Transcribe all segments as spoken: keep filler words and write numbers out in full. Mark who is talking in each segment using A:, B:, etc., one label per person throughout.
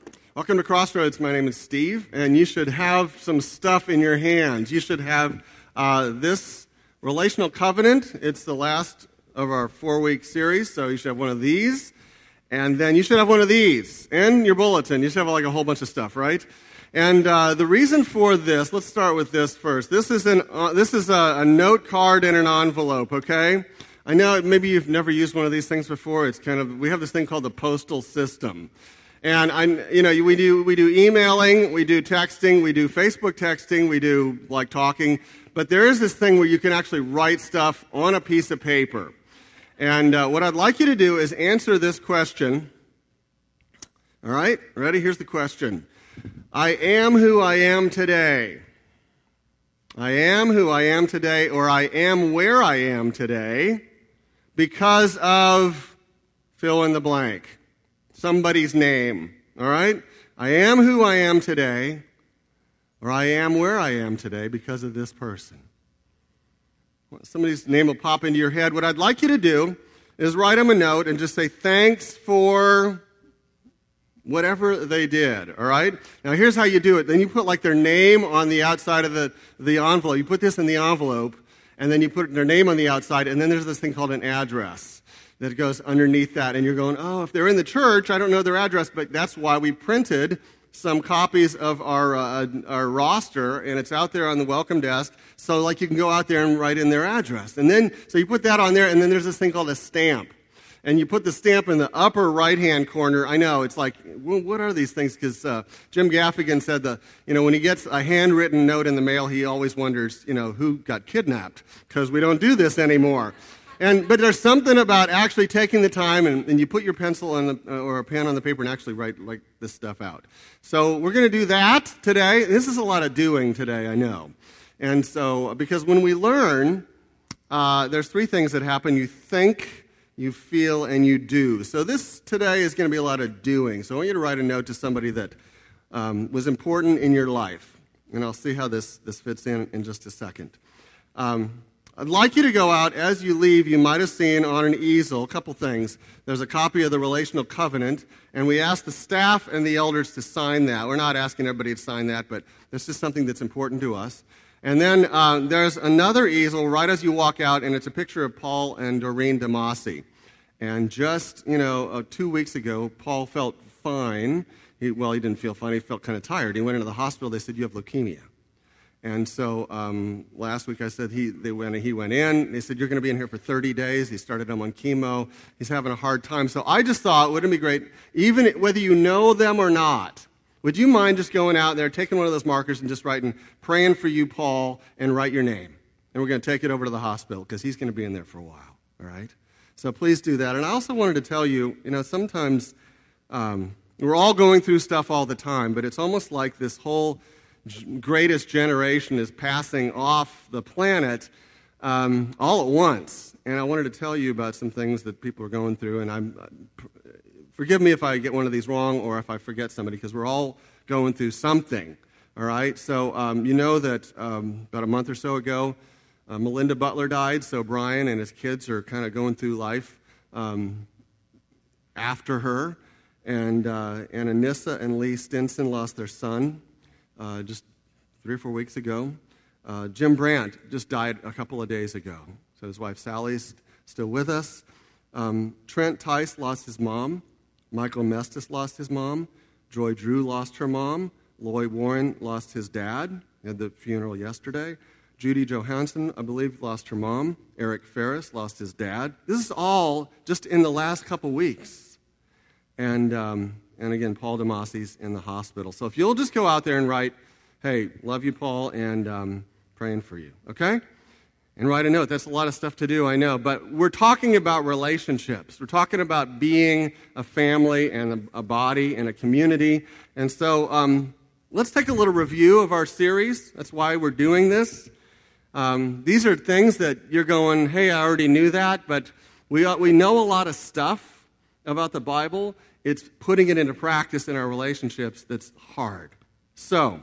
A: Welcome to Crossroads. My name is Steve, and you should have some stuff in your hands. You should have uh, this relational covenant. It's the last of our four-week series, so you should have one of these. And then you should have one of these in your bulletin. You should have like a whole bunch of stuff, right? And uh, the reason for this, let's start with this first. This is an uh, this is a, a note card in an envelope, okay? I know maybe you've never used one of these things before. It's kind of, we have this thing called the postal system. And I, you know, we do we do emailing, we do texting, we do Facebook texting, we do like talking. But there is this thing where you can actually write stuff on a piece of paper. And uh, what I'd like you to do is answer this question. All right, ready? Here's the question. I am who I am today. I am who I am today, or I am where I am today because of fill in the blank. Somebody's name, all right? I am who I am today, or I am where I am today because of this person. Somebody's name will pop into your head. What I'd like you to do is write them a note and just say thanks for whatever they did, all right? Now, here's how you do it. Then you put like their name on the outside of the, the envelope. You put this in the envelope, and then you put their name on the outside, and then there's this thing called an address that goes underneath that. And you're going, oh, if they're in the church, I don't know their address, but that's why we printed some copies of our uh, our roster, and it's out there on the welcome desk, so like you can go out there and write in their address. And then, so you put that on there, and then there's this thing called a stamp. And you put the stamp in the upper right-hand corner. I know, it's like, well, what are these things? Because uh, Jim Gaffigan said, the, you know, when he gets a handwritten note in the mail, he always wonders, you know, who got kidnapped, because we don't do this anymore. And but there's something about actually taking the time and, and you put your pencil on the, uh, or a pen on the paper and actually write like this stuff out. So we're going to do that today. This is a lot of doing today, I know. And so because when we learn, uh, there's three things that happen. You think, you feel, and you do. So this today is going to be a lot of doing. So I want you to write a note to somebody that um, was important in your life. And I'll see how this, this fits in in just a second. Um, I'd like you to go out. As you leave, you might have seen on an easel a couple things. There's a copy of the Relational Covenant, and we asked the staff and the elders to sign that. We're not asking everybody to sign that, but this is something that's important to us. And then uh, there's another easel right as you walk out, and it's a picture of Paul and Doreen DeMasi. And just, you know, uh, two weeks ago, Paul felt fine. He, well, he didn't feel fine. He felt kind of tired. He went into the hospital. They said, you have leukemia. And so um, last week I said he they went he went in. They said, you're going to be in here for thirty days. He started him on chemo. He's having a hard time. So I just thought, wouldn't it be great, even whether you know them or not, would you mind just going out there, taking one of those markers and just writing, praying for you, Paul, and write your name. And we're going to take it over to the hospital because he's going to be in there for a while, all right? So please do that. And I also wanted to tell you, you know, sometimes um, we're all going through stuff all the time, but it's almost like this whole greatest generation is passing off the planet um, all at once. And I wanted to tell you about some things that people are going through. And I'm uh, forgive me if I get one of these wrong or if I forget somebody, because we're all going through something. All right? So um, you know that um, about a month or so ago, uh, Melinda Butler died. So Brian and his kids are kind of going through life um, after her. And, uh, and Anissa and Lee Stinson lost their son Uh, just three or four weeks ago. Uh, Jim Brandt just died a couple of days ago. So his wife Sally's still with us. Um, Trent Tice lost his mom. Michael Mestis lost his mom. Joy Drew lost her mom. Lloyd Warren lost his dad. He had the funeral yesterday. Judy Johansson, I believe, lost her mom. Eric Ferris lost his dad. This is all just in the last couple weeks. And... Um, And again, Paul DeMasi's in the hospital. So if you'll just go out there and write, hey, love you, Paul, and um, praying for you, okay? And write a note. That's a lot of stuff to do, I know. But we're talking about relationships. We're talking about being a family and a, a body and a community. And so um, let's take a little review of our series. That's why we're doing this. Um, these are things that you're going, hey, I already knew that, but we we know a lot of stuff about the Bible. It's putting it into practice in our relationships that's hard. So,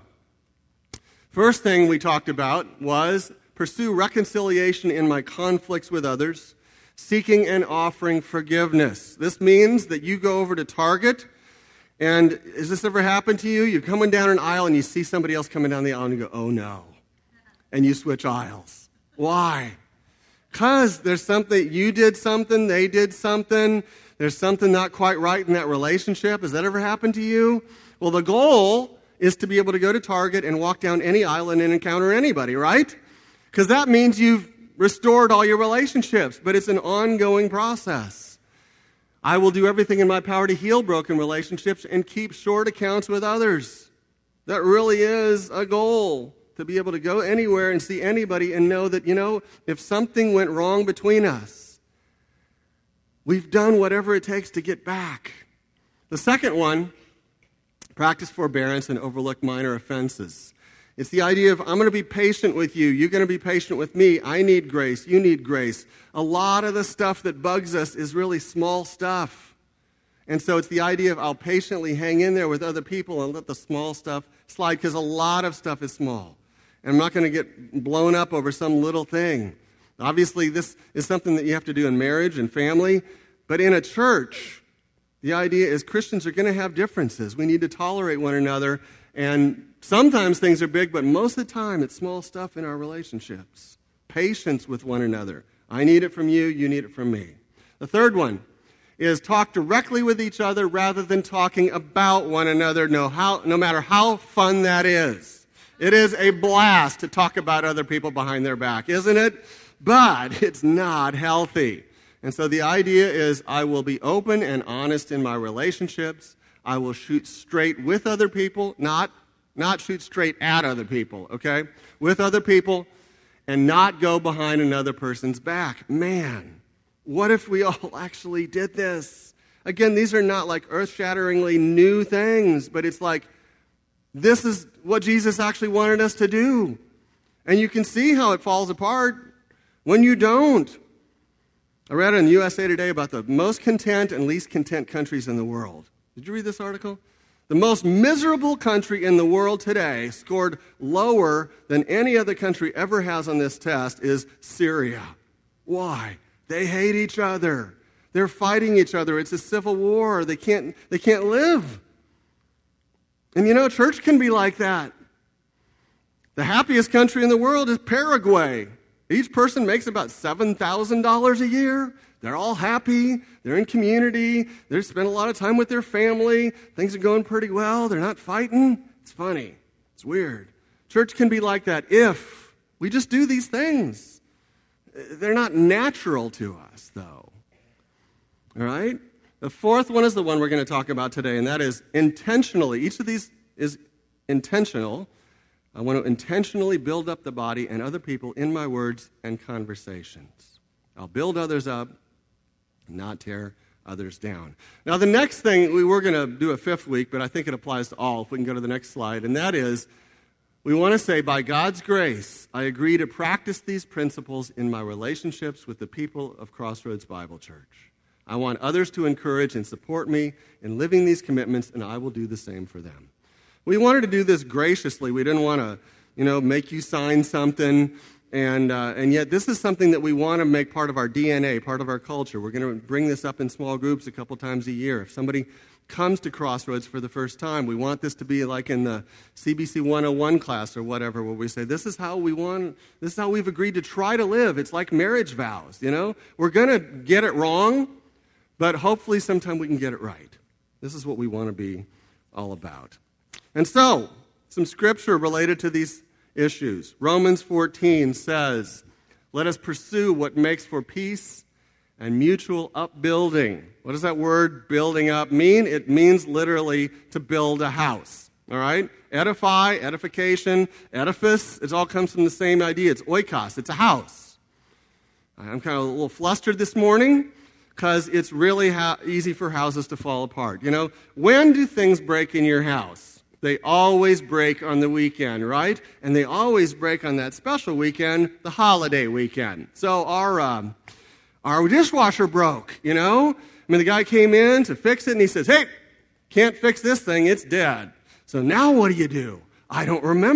A: first thing we talked about was pursue reconciliation in my conflicts with others, seeking and offering forgiveness. This means that you go over to Target And has this ever happened to you? You're coming down an aisle and you see somebody else coming down the aisle and you go, oh no. And you switch aisles. Why? Because there's something, you did something, they did something, there's something not quite right in that relationship. Has that ever happened to you? Well, the goal is to be able to go to Target and walk down any aisle and encounter anybody, right? Because that means you've restored all your relationships, but it's an ongoing process. I will do everything in my power to heal broken relationships and keep short accounts with others. That really is a goal, to be able to go anywhere and see anybody and know that, you know, if something went wrong between us, we've done whatever it takes to get back. The second one, practice forbearance and overlook minor offenses. It's the idea of, I'm going to be patient with you. You're going to be patient with me. I need grace. You need grace. A lot of the stuff that bugs us is really small stuff. And so it's the idea of, I'll patiently hang in there with other people and let the small stuff slide, because a lot of stuff is small. And I'm not going to get blown up over some little thing. Obviously, this is something that you have to do in marriage and family. But in a church, the idea is Christians are going to have differences. We need to tolerate one another. And sometimes things are big, but most of the time it's small stuff in our relationships. Patience with one another. I need it from you, you need it from me. The third one is talk directly with each other rather than talking about one another, no, how, no matter how fun that is. It is a blast to talk about other people behind their back, isn't it? But it's not healthy. And so the idea is, I will be open and honest in my relationships. I will shoot straight with other people, not, not shoot straight at other people, okay? With other people, and not go behind another person's back. Man, what if we all actually did this? Again, these are not like earth-shatteringly new things, but it's like, this is what Jesus actually wanted us to do. And you can see how it falls apart when you don't. I read in U S A Today about the most content and least content countries in the world. Did you read this article? The most miserable country in the world today, scored lower than any other country ever has on this test, is Syria. Why? They hate each other. They're fighting each other. It's a civil war. They can't, they can't live. And you know, church can be like that. The happiest country in the world is Paraguay. Each person makes about seven thousand dollars a year. They're all happy. They're in community. They spend a lot of time with their family. Things are going pretty well. They're not fighting. It's funny. It's weird. Church can be like that if we just do these things. They're not natural to us, though. All right? The fourth one is the one we're going to talk about today, and that is intentionally. Each of these is intentional. I want to intentionally build up the body and other people in my words and conversations. I'll build others up, not tear others down. Now, the next thing, we were going to do a fifth week, but I think it applies to all. If we can go to the next slide, and that is, we want to say, by God's grace, I agree to practice these principles in my relationships with the people of Crossroads Bible Church. I want others to encourage and support me in living these commitments, and I will do the same for them. We wanted to do this graciously. We didn't want to, you know, make you sign something, and uh, and yet this is something that we want to make part of our D N A, part of our culture. We're going to bring this up in small groups a couple times a year. If somebody comes to Crossroads for the first time, we want this to be like in the C B C one oh one class or whatever, where we say, this is how we want, this is how we've agreed to try to live. It's like marriage vows, you know? We're going to get it wrong, but hopefully sometime we can get it right. This is what we want to be all about. And so, some scripture related to these issues. Romans fourteen says, let us pursue what makes for peace and mutual upbuilding. What does that word building up mean? It means literally to build a house. All right? Edify, edification, edifice, it all comes from the same idea. It's oikos, it's a house. I'm kind of a little flustered this morning because it's really ha- easy for houses to fall apart. You know, when do things break in your house? They always break on the weekend, right? And they always break on that special weekend, the holiday weekend. So our um, our dishwasher broke, you know? I mean, the guy came in to fix it, and he says, hey, can't fix this thing, it's dead. So now what do you do? I don't remember.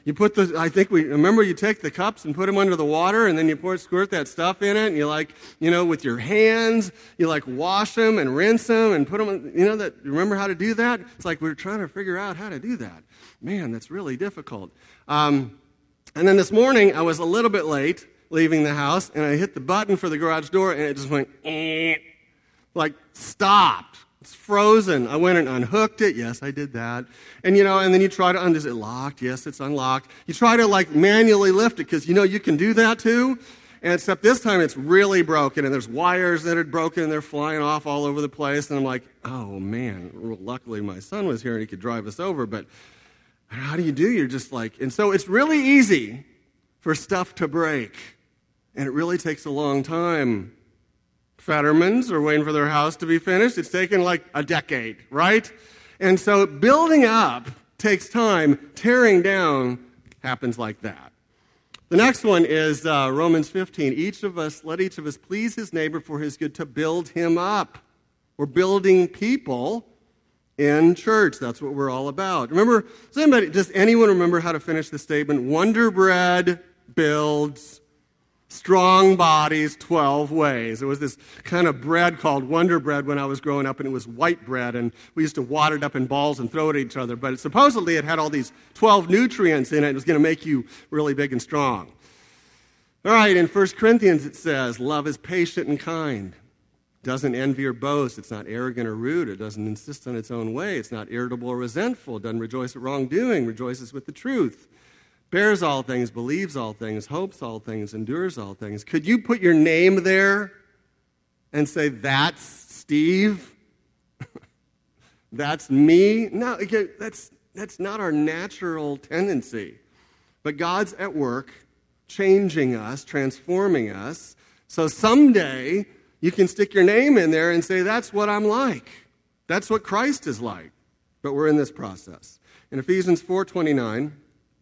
A: you put the, I think we, remember you take the cups and put them under the water and then you pour, squirt that stuff in it and you like, you know, with your hands, you like wash them and rinse them and put them, in, you know, that, remember how to do that? It's like we're trying to figure out how to do that. Man, that's really difficult. Um, and then this morning I was a little bit late leaving the house and I hit the button for the garage door and it just went, eh, like stopped. It's frozen. I went and unhooked it. Yes, I did that. And, you know, and then you try to, un- is it locked? Yes, it's unlocked. You try to, like, manually lift it because, you know, you can do that, too. And except this time it's really broken, and there's wires that are broken, and they're flying off all over the place. And I'm like, oh, man. Well, luckily my son was here, and he could drive us over. But how do you do? You're just like, and so it's really easy for stuff to break. And it really takes a long time. Fettermans are waiting for their house to be finished. It's taken like a decade, right? And so building up takes time. Tearing down happens like that. The next one is uh, Romans fifteen. Each of us, let each of us please his neighbor for his good to build him up. We're building people in church. That's what we're all about. Remember, does anybody, does anyone remember how to finish the statement? Wonder Bread builds strong bodies twelve ways. There was this kind of bread called Wonder Bread when I was growing up, and it was white bread, and we used to wad it up in balls and throw it at each other. But it, supposedly it had all these twelve nutrients in it. It was going to make you really big and strong. All right, in First Corinthians it says, love is patient and kind. Doesn't envy or boast. It's not arrogant or rude. It doesn't insist on its own way. It's not irritable or resentful. It doesn't rejoice at wrongdoing. Rejoices with the truth. Bears all things, believes all things, hopes all things, endures all things. Could you put your name there and say, that's Steve? That's me? No, that's, that's not our natural tendency. But God's at work changing us, transforming us. So someday you can stick your name in there and say, that's what I'm like. That's what Christ is like. But we're in this process. In Ephesians four twenty-nine,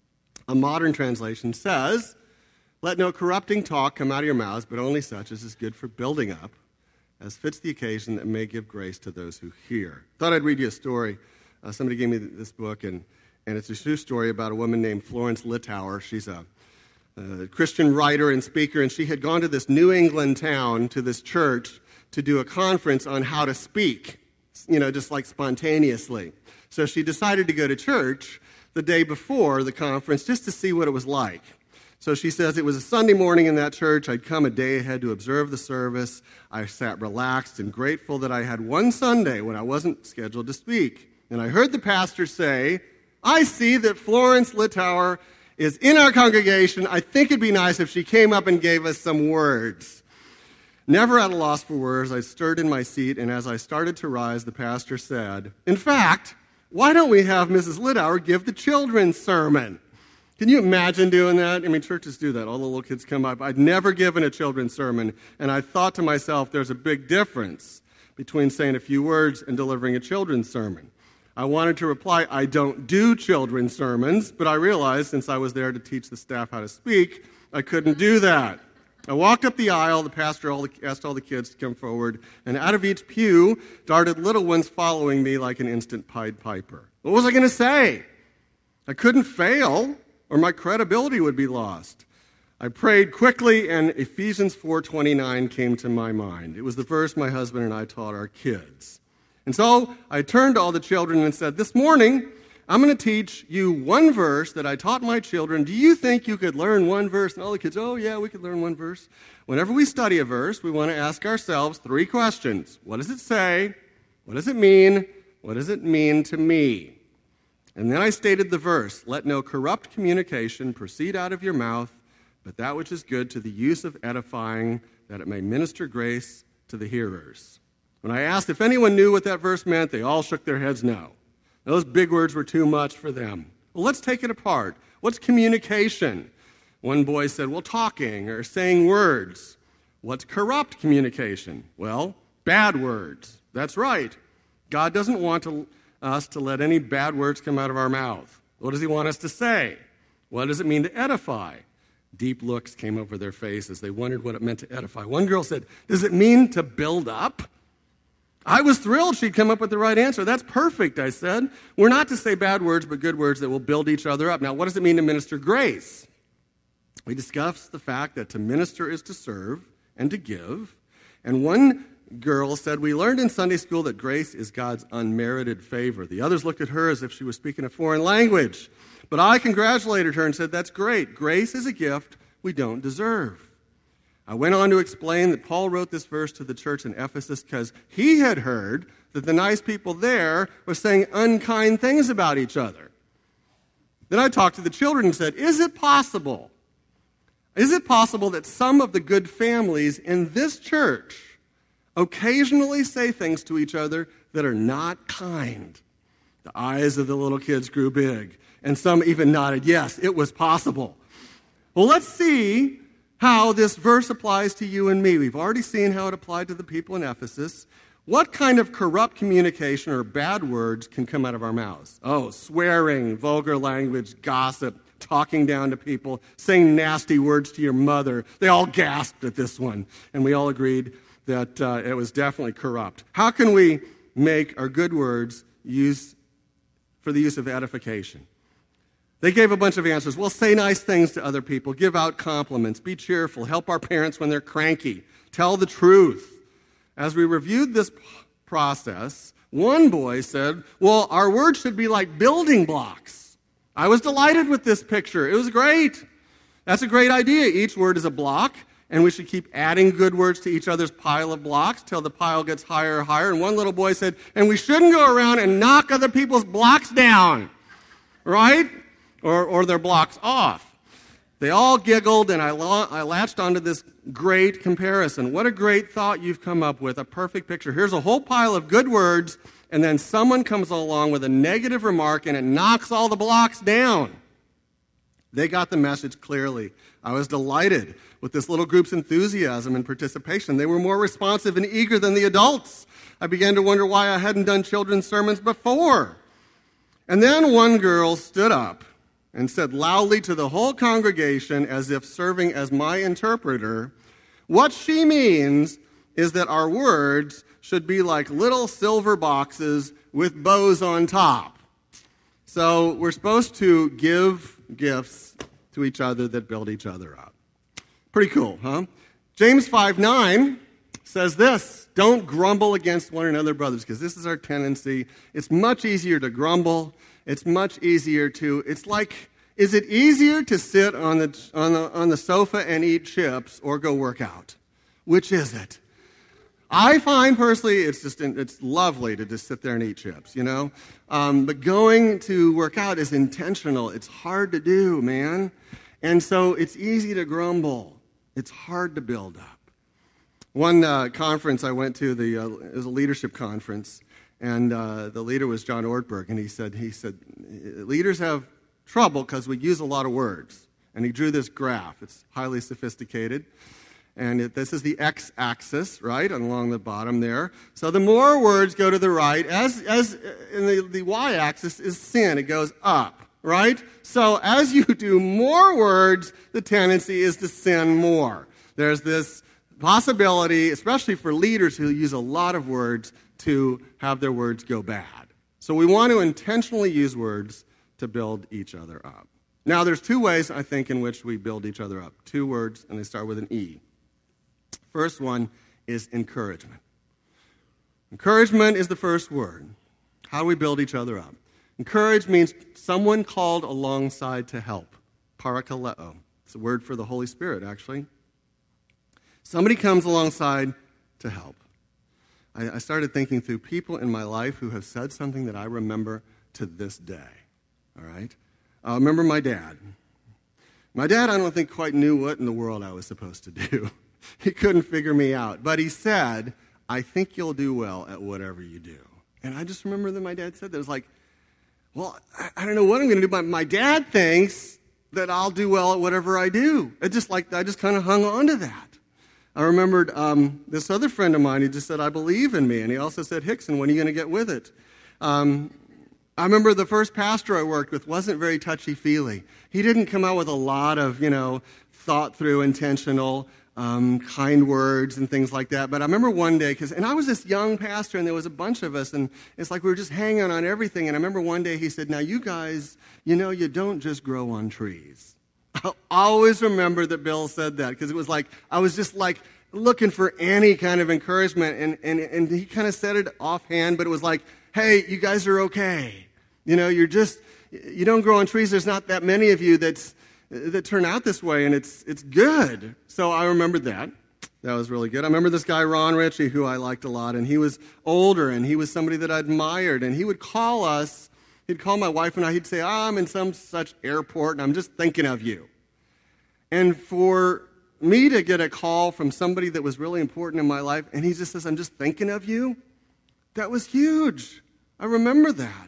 A: a modern translation says, let no corrupting talk come out of your mouths, but only such as is good for building up, as fits the occasion, that may give grace to those who hear. Thought I'd read you a story. Uh, somebody gave me this book, and, and it's a true story about a woman named Florence Littauer. She's a, a Christian writer and speaker, and she had gone to this New England town, to this church, to do a conference on how to speak, you know, just like spontaneously. So she decided to go to church the day before the conference just to see what it was like. So she says, it was a Sunday morning in that church. I'd come a day ahead to observe the service. I sat relaxed and grateful that I had one Sunday when I wasn't scheduled to speak. And I heard the pastor say, I see that Florence Littauer is in our congregation. I think it'd be nice if she came up and gave us some words. Never at a loss for words, I stirred in my seat, and as I started to rise, the pastor said, in fact, why don't we have Missus Littauer give the children's sermon? Can you imagine doing that? I mean, churches do that. All the little kids come up. I'd never given a children's sermon, and I thought to myself, there's a big difference between saying a few words and delivering a children's sermon. I wanted to reply, I don't do children's sermons, but I realized since I was there to teach the staff how to speak, I couldn't do that. I walked up the aisle, the pastor asked all the kids to come forward, and out of each pew darted little ones following me like an instant Pied Piper. What was I going to say? I couldn't fail, or my credibility would be lost. I prayed quickly, and Ephesians four twenty-nine came to my mind. It was the verse my husband and I taught our kids. And so I turned to all the children and said, this morning, I'm going to teach you one verse that I taught my children. Do you think you could learn one verse? And all the kids, oh, yeah, we could learn one verse. Whenever we study a verse, we want to ask ourselves three questions. What does it say? What does it mean? What does it mean to me? And then I stated the verse, let no corrupt communication proceed out of your mouth, but that which is good to the use of edifying, that it may minister grace to the hearers. When I asked if anyone knew what that verse meant, they all shook their heads no. Those big words were too much for them. Well, let's take it apart. What's communication? One boy said, well, talking or saying words. What's corrupt communication? Well, bad words. That's right. God doesn't want to, us to let any bad words come out of our mouth. What does he want us to say? What does it mean to edify? Deep looks came over their faces. They wondered what it meant to edify. One girl said, does it mean to build up? I was thrilled she'd come up with the right answer. That's perfect, I said. We're not to say bad words, but good words that will build each other up. Now, what does it mean to minister grace? We discussed the fact that to minister is to serve and to give. And one girl said, we learned in Sunday school that grace is God's unmerited favor. The others looked at her as if she was speaking a foreign language. But I congratulated her and said, that's great. Grace is a gift we don't deserve. I went on to explain that Paul wrote this verse to the church in Ephesus because he had heard that the nice people there were saying unkind things about each other. Then I talked to the children and said, is it possible? Is it possible that some of the good families in this church occasionally say things to each other that are not kind? The eyes of the little kids grew big, and some even nodded, yes, it was possible. Well, let's see how this verse applies to you and me. We've already seen how it applied to the people in Ephesus. What kind of corrupt communication or bad words can come out of our mouths? Oh, swearing, vulgar language, gossip, talking down to people, saying nasty words to your mother. They all gasped at this one, and we all agreed that uh, it was definitely corrupt. How can we make our good words use for the use of edification? They gave a bunch of answers. Well, say nice things to other people, give out compliments, be cheerful, help our parents when they're cranky, tell the truth. As we reviewed this process, one boy said, well, our words should be like building blocks. I was delighted with this picture. It was great. That's a great idea. Each word is a block, and we should keep adding good words to each other's pile of blocks till the pile gets higher and higher. And one little boy said, and we shouldn't go around and knock other people's blocks down, right? Or, or their blocks off. They all giggled, and I, la- I latched onto this great comparison. What a great thought you've come up with, a perfect picture. Here's a whole pile of good words, and then someone comes along with a negative remark, and it knocks all the blocks down. They got the message clearly. I was delighted with this little group's enthusiasm and participation. They were more responsive and eager than the adults. I began to wonder why I hadn't done children's sermons before. And then one girl stood up and said loudly to the whole congregation, as if serving as my interpreter, what she means is that our words should be like little silver boxes with bows on top. So we're supposed to give gifts to each other that build each other up. Pretty cool, huh? James five nine says this, don't grumble against one another, brothers, because this is our tendency. It's much easier to grumble. It's much easier to, it's like, is it easier to sit on the, on the, on the sofa and eat chips or go work out? Which is it? I find personally it's just, it's lovely to just sit there and eat chips, you know? Um, but going to work out is intentional. It's hard to do, man. And so it's easy to grumble. It's hard to build up. One uh, conference I went to, the uh, it was a leadership conference, and uh, the leader was John Ortberg, and he said, he said, leaders have trouble because we use a lot of words. And he drew this graph. It's highly sophisticated. And it, this is the x-axis, right, along the bottom there. So the more words go to the right, as as in the, the y-axis is sin. It goes up, right? So as you do more words, the tendency is to sin more. There's this possibility, especially for leaders who use a lot of words, to have their words go bad. So we want to intentionally use words to build each other up. Now, there's two ways, I think, in which we build each other up. Two words, and they start with an E. First one is encouragement. Encouragement is the first word. How do we build each other up? Encourage means someone called alongside to help. Parakaleo. It's a word for the Holy Spirit, actually. Somebody comes alongside to help. I, I started thinking through people in my life who have said something that I remember to this day. All right? I remember my dad. My dad, I don't think, quite knew what in the world I was supposed to do. He couldn't figure me out. But he said, I think you'll do well at whatever you do. And I just remember that my dad said that. It was like, well, I, I don't know what I'm going to do, but my dad thinks that I'll do well at whatever I do. It just like, I just kind of hung on to that. I remembered um, this other friend of mine who just said, I believe in me. And he also said, Hickson, when are you going to get with it? Um, I remember the first pastor I worked with wasn't very touchy-feely. He didn't come out with a lot of, you know, thought-through, intentional um, kind words and things like that. But I remember one day, because and I was this young pastor, and there was a bunch of us, and it's like we were just hanging on everything. And I remember one day he said, now you guys, you know, you don't just grow on trees. I'll always remember that Bill said that, because it was like, I was just like looking for any kind of encouragement, and, and, and he kind of said it offhand, but it was like, hey, you guys are okay. You know, you're just, you don't grow on trees. There's not that many of you that's that turn out this way, and it's it's good. So I remembered that. That was really good. I remember this guy, Ron Ritchie, who I liked a lot, and he was older, and he was somebody that I admired, and he would call us, he'd call my wife and I, he'd say, oh, I'm in some such airport, and I'm just thinking of you. And for me to get a call from somebody that was really important in my life, and he just says, I'm just thinking of you, that was huge. I remember that.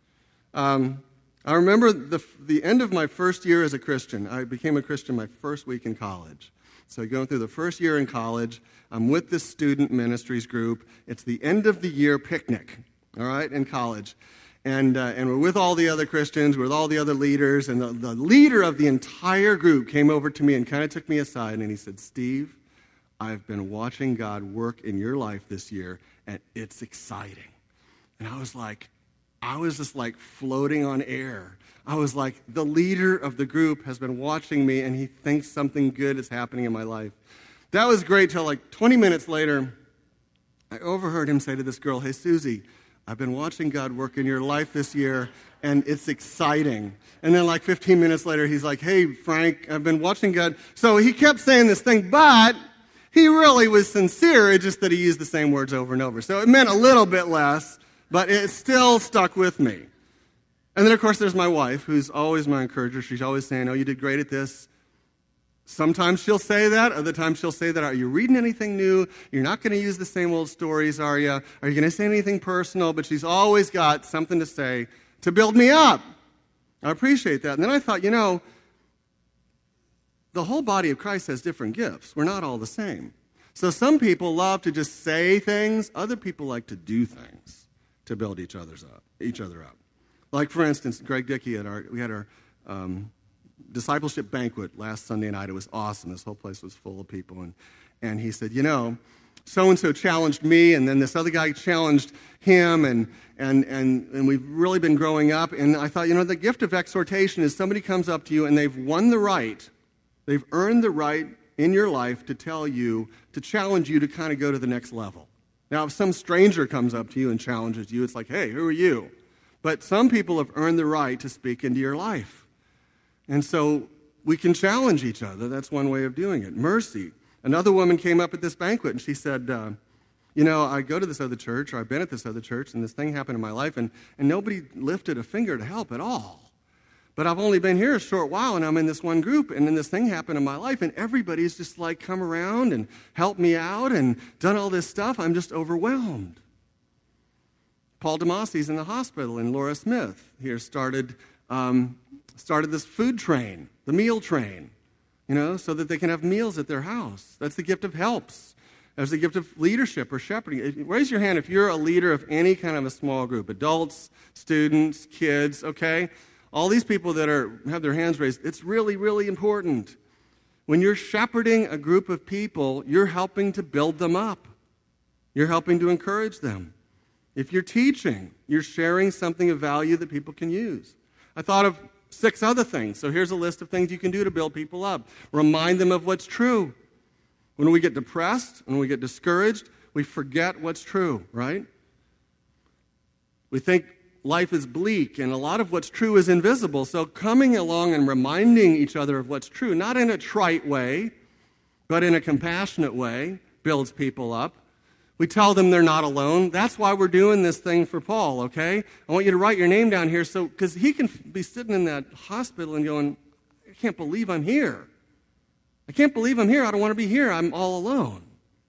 A: Um, I remember the the end of my first year as a Christian. I became a Christian my first week in college. So going through the first year in college, I'm with this student ministries group. It's the end of the year picnic, all right, in college. And uh, and we're with all the other Christians, we're with all the other leaders, and the, the leader of the entire group came over to me and kind of took me aside, and he said, Steve, I've been watching God work in your life this year, and it's exciting. And I was like, I was just like floating on air. I was like, the leader of the group has been watching me, and he thinks something good is happening in my life. That was great till like twenty minutes later, I overheard him say to this girl, hey, Susie, I've been watching God work in your life this year, and it's exciting. And then like fifteen minutes later, he's like, hey, Frank, I've been watching God. So he kept saying this thing, but he really was sincere. It's just that he used the same words over and over. So it meant a little bit less, but it still stuck with me. And then, of course, there's my wife, who's always my encourager. She's always saying, oh, you did great at this. Sometimes she'll say that. Other times she'll say that, are you reading anything new? You're not going to use the same old stories, are you? Are you going to say anything personal? But she's always got something to say to build me up. I appreciate that. And then I thought, you know, the whole body of Christ has different gifts. We're not all the same. So some people love to just say things. Other people like to do things to build each other's up, each other up. Like, for instance, Greg Dickey, at our, we had our um, discipleship banquet last Sunday night. It was awesome. This whole place was full of people. And, and he said, you know, so-and-so challenged me, and then this other guy challenged him, and, and, and, and we've really been growing up. And I thought, you know, the gift of exhortation is somebody comes up to you, and they've won the right, they've earned the right in your life to tell you, to challenge you to kind of go to the next level. Now, if some stranger comes up to you and challenges you, it's like, hey, who are you? But some people have earned the right to speak into your life. And so we can challenge each other. That's one way of doing it. Mercy. Another woman came up at this banquet, and she said, uh, you know, I go to this other church, or I've been at this other church, and this thing happened in my life, and, and nobody lifted a finger to help at all. But I've only been here a short while, and I'm in this one group, and then this thing happened in my life, and everybody's just like come around and helped me out and done all this stuff. I'm just overwhelmed. Paul DeMassi's in the hospital, and Laura Smith here started um, started this food train, the meal train, you know, so that they can have meals at their house. That's the gift of helps. There's the gift of leadership or shepherding. Raise your hand if you're a leader of any kind of a small group, adults, students, kids, okay? All these people that are have their hands raised, it's really, really important. When you're shepherding a group of people, you're helping to build them up. You're helping to encourage them. If you're teaching, you're sharing something of value that people can use. I thought of six other things. So here's a list of things you can do to build people up. Remind them of what's true. When we get depressed, when we get discouraged, we forget what's true, right? We think life is bleak, and a lot of what's true is invisible. So coming along and reminding each other of what's true, not in a trite way, but in a compassionate way, builds people up. We tell them they're not alone. That's why we're doing this thing for Paul, okay? I want you to write your name down here, so because he can be sitting in that hospital and going, I can't believe I'm here. I can't believe I'm here. I don't want to be here. I'm all alone.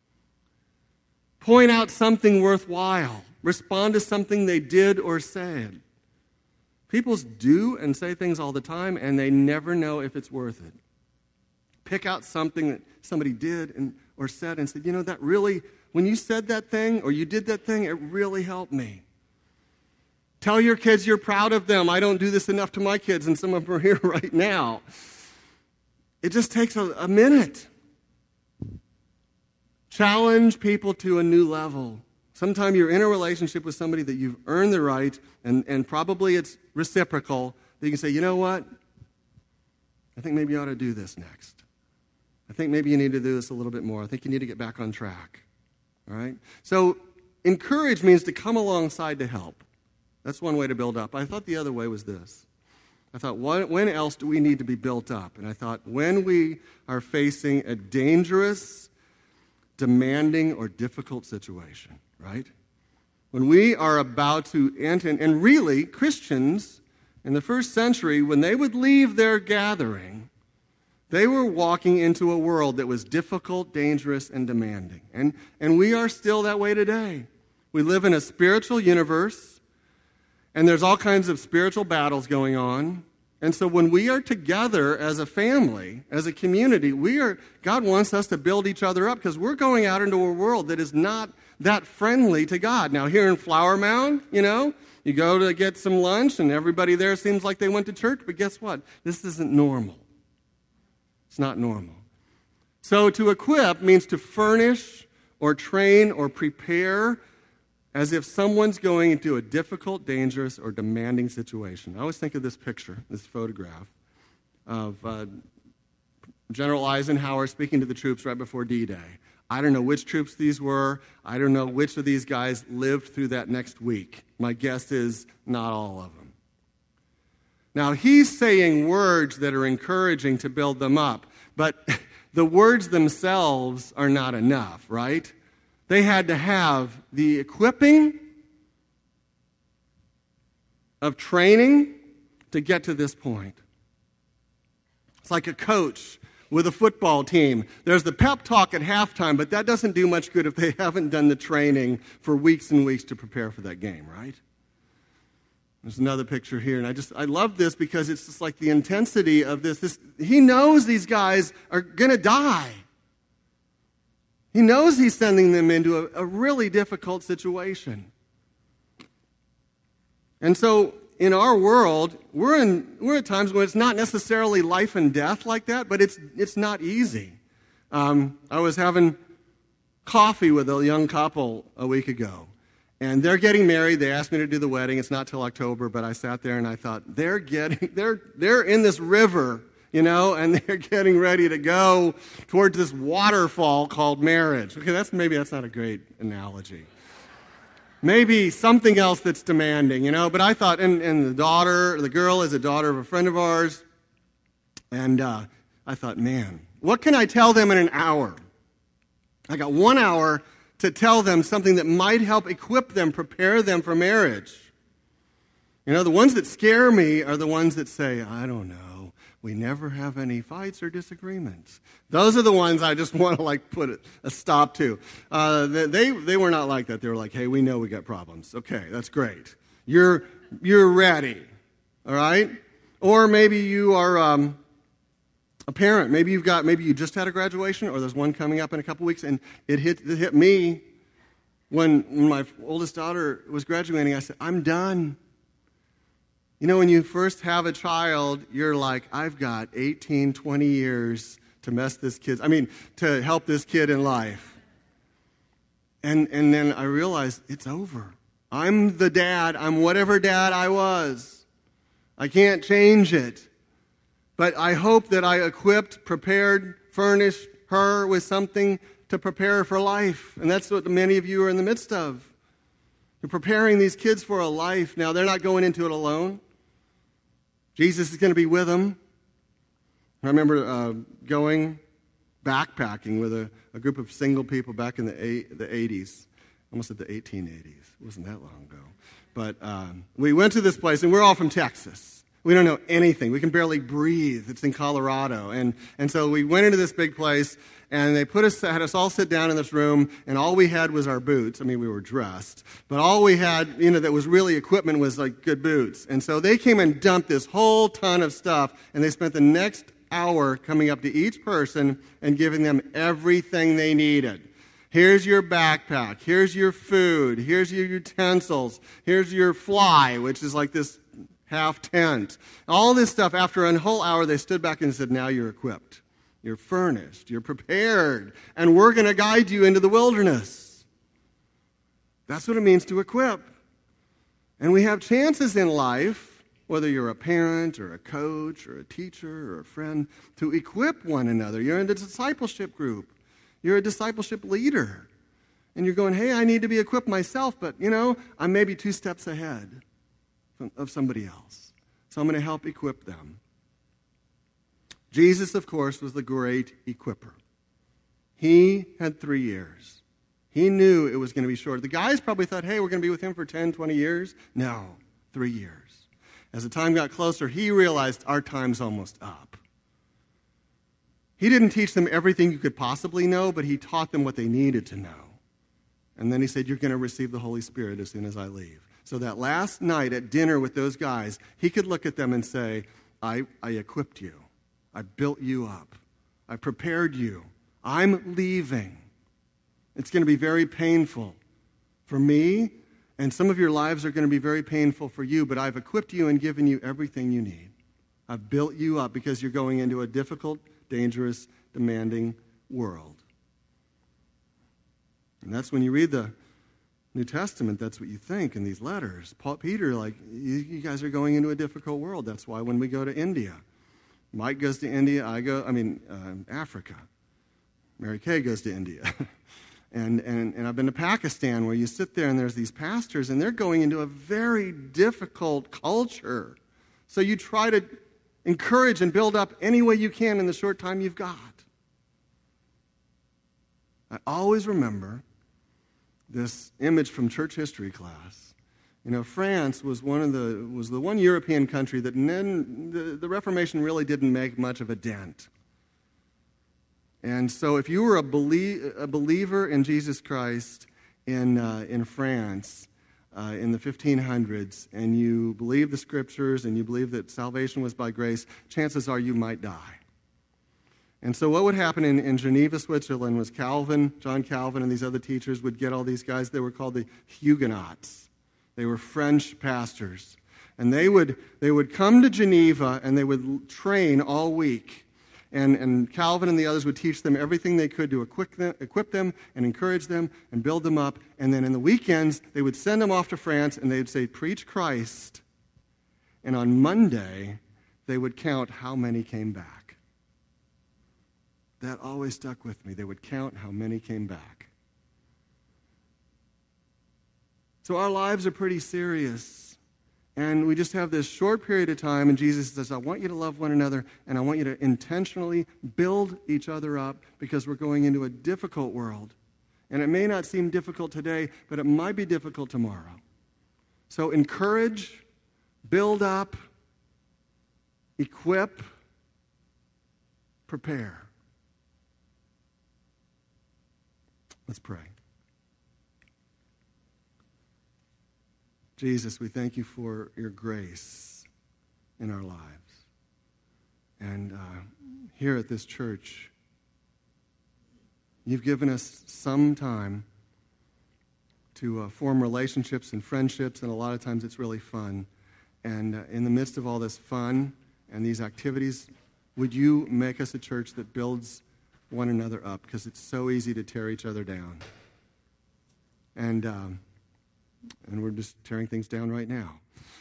A: Point out something worthwhile. Respond to something they did or said. People do and say things all the time, and they never know if it's worth it. Pick out something that somebody did and or said and said, you know, that really, when you said that thing or you did that thing, it really helped me. Tell your kids you're proud of them. I don't do this enough to my kids, and some of them are here right now. It just takes a, a minute. Challenge people to a new level. Sometime you're in a relationship with somebody that you've earned the right, and, and probably it's reciprocal, that you can say, you know what? I think maybe you ought to do this next. I think maybe you need to do this a little bit more. I think you need to get back on track. All right? So encourage means to come alongside to help. That's one way to build up. I thought the other way was this. I thought, when else do we need to be built up? And I thought, when we are facing a dangerous, demanding, or difficult situation, right? When we are about to enter, and really, Christians in the first century, when they would leave their gathering, they were walking into a world that was difficult, dangerous, and demanding. And, and we are still that way today. We live in a spiritual universe, and there's all kinds of spiritual battles going on. And so when we are together as a family, as a community, we are God wants us to build each other up because we're going out into a world that is not that friendly to God. Now, here in Flower Mound, you know, you go to get some lunch, and everybody there seems like they went to church, but guess what? This isn't normal. It's not normal. So to equip means to furnish or train or prepare as if someone's going into a difficult, dangerous, or demanding situation. I always think of this picture, this photograph, of uh, General Eisenhower speaking to the troops right before D-Day. I don't know which troops these were. I don't know which of these guys lived through that next week. My guess is not all of them. Now, he's saying words that are encouraging to build them up, but the words themselves are not enough, right? They had to have the equipping of training to get to this point. It's like a coach with a football team. There's the pep talk at halftime, but that doesn't do much good if they haven't done the training for weeks and weeks to prepare for that game, right? There's another picture here, and I just I love this because it's just like the intensity of this. This he knows these guys are going to die. He knows he's sending them into a, a really difficult situation. And so in our world, we're in we're at times when it's not necessarily life and death like that, but it's it's not easy. Um, I was having coffee with a young couple a week ago, and they're getting married. They asked me to do the wedding. It's not till October, but I sat there and I thought, they're getting they're they're in this river, you know, and they're getting ready to go towards this waterfall called marriage. Okay, that's maybe that's not a great analogy. Maybe something else that's demanding, you know. But I thought, and, and the daughter, the girl is a daughter of a friend of ours, and uh, I thought, man, what can I tell them in an hour? I got one hour to tell them something that might help equip them, prepare them for marriage. You know, the ones that scare me are the ones that say, I don't know. We never have any fights or disagreements. Those are the ones I just want to like put a stop to. Uh, they they were not like that. They were like, hey, we know we got problems. Okay, that's great. You're you're ready, all right? Or maybe you are um, a parent. Maybe you've got maybe you just had a graduation, or there's one coming up in a couple weeks, and it hit it hit me when, when my oldest daughter was graduating. I said, I'm done. You know, when you first have a child, you're like, I've got eighteen, twenty years to mess this kid, I mean, to help this kid in life. And and then I realized it's over. I'm the dad. I'm whatever dad I was. I can't change it. But I hope that I equipped, prepared, furnished her with something to prepare her for life. And that's what many of you are in the midst of. You're preparing these kids for a life. Now, they're not going into it alone. Jesus is going to be with them. I remember uh, going backpacking with a, a group of single people back in the eight, the eighties. Almost at the eighteen eighties. It wasn't that long ago. But um, we went to this place, and we're all from Texas. We don't know anything. We can barely breathe. It's in Colorado. And, and so we went into this big place, and they put us, had us all sit down in this room, and all we had was our boots. I mean, we were dressed. But all we had, you know, that was really equipment was, like, good boots. And so they came and dumped this whole ton of stuff, and they spent the next hour coming up to each person and giving them everything they needed. Here's your backpack. Here's your food. Here's your utensils. Here's your fly, which is like this half tent. All this stuff, after a whole hour, they stood back and said, now you're equipped. You're furnished. You're prepared. And we're going to guide you into the wilderness. That's what it means to equip. And we have chances in life, whether you're a parent or a coach or a teacher or a friend, to equip one another. You're in a discipleship group. You're a discipleship leader. And you're going, hey, I need to be equipped myself, but, you know, I'm maybe two steps ahead of somebody else. So I'm going to help equip them. Jesus, of course, was the great equipper. He had three years. He knew it was going to be short. The guys probably thought, hey, we're going to be with him for ten, twenty years. No, three years. As the time got closer, he realized our time's almost up. He didn't teach them everything you could possibly know, but he taught them what they needed to know. And then he said, you're going to receive the Holy Spirit as soon as I leave. So that last night at dinner with those guys, he could look at them and say, I, I equipped you. I built you up. I prepared you. I'm leaving. It's going to be very painful for me, and some of your lives are going to be very painful for you, but I've equipped you and given you everything you need. I've built you up because you're going into a difficult, dangerous, demanding world. And that's when you read the New Testament, that's what you think in these letters. Paul, Peter, like, you, you guys are going into a difficult world. That's why when we go to India, Mike goes to India, I go, I mean, uh, Africa. Mary Kay goes to India. and, and, and I've been to Pakistan where you sit there and there's these pastors and they're going into a very difficult culture. So you try to encourage and build up any way you can in the short time you've got. I always remember this image from church history class. You know, France was one of the was the one European country that then the, the Reformation really didn't make much of a dent. And so, if you were a, belie- a believer in Jesus Christ in uh, in France uh, in the fifteen hundreds, and you believe the Scriptures and you believe that salvation was by grace, chances are you might die. And so what would happen in, in Geneva, Switzerland, was Calvin, John Calvin, and these other teachers would get all these guys. They were called the Huguenots. They were French pastors. And they would they would come to Geneva, and they would train all week. And, and Calvin and the others would teach them everything they could to equip them, equip them and encourage them and build them up. And then in the weekends, they would send them off to France, and they'd say, preach Christ. And on Monday, they would count how many came back. That always stuck with me. They would count how many came back. So our lives are pretty serious. And we just have this short period of time, and Jesus says, I want you to love one another, and I want you to intentionally build each other up because we're going into a difficult world. And it may not seem difficult today, but it might be difficult tomorrow. So encourage, build up, equip, prepare. Let's pray. Jesus, we thank you for your grace in our lives. And uh, here at this church, you've given us some time to uh, form relationships and friendships, and a lot of times it's really fun. And uh, in the midst of all this fun and these activities, would you make us a church that builds one another up, because it's so easy to tear each other down. And um, and we're just tearing things down right now.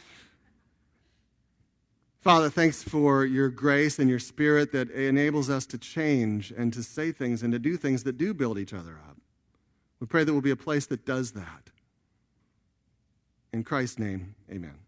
A: Father, thanks for your grace and your Spirit that enables us to change and to say things and to do things that do build each other up. We pray that we'll be a place that does that. In Christ's name, amen.